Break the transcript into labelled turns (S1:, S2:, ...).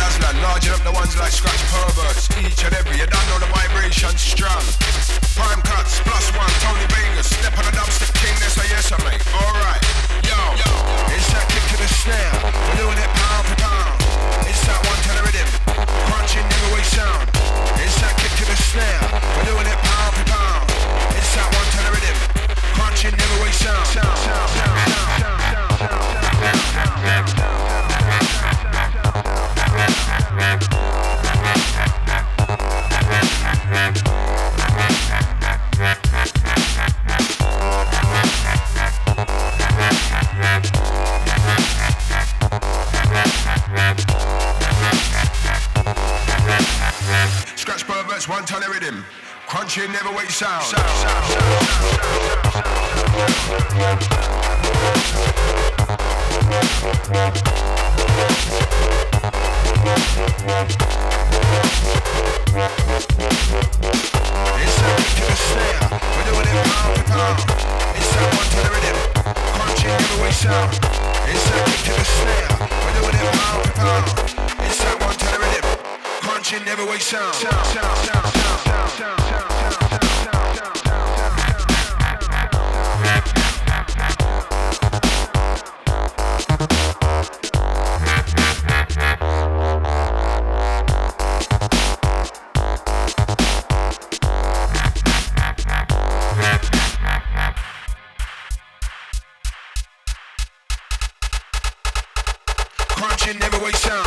S1: dazzler, larger up the ones like scratch perverts. Each and every, you don't know the vibration's strong. Prime cuts, +1, Tony Vegas. Step on the dubstep king, that's a yes, I mate. Alright, yo, it's that kick to the snare. We're doing it pound for pound. It's that one to the rhythm, crunching never waste sound. It's that kick to the snare. We're doing it pound for pound. It's that one to the rhythm, crunching never waste sound. Scratch perverts, one ton of rhythm, crunchy never wait sound. It's that kick to the snare, we're doing it pound for pound. It's that one to the rhythm, crunchy never wait sound. It's that kick to the snare, we're doing it pound for pound. It's that one to the rhythm, crunchy never wait sound. Crunchy never wait sound.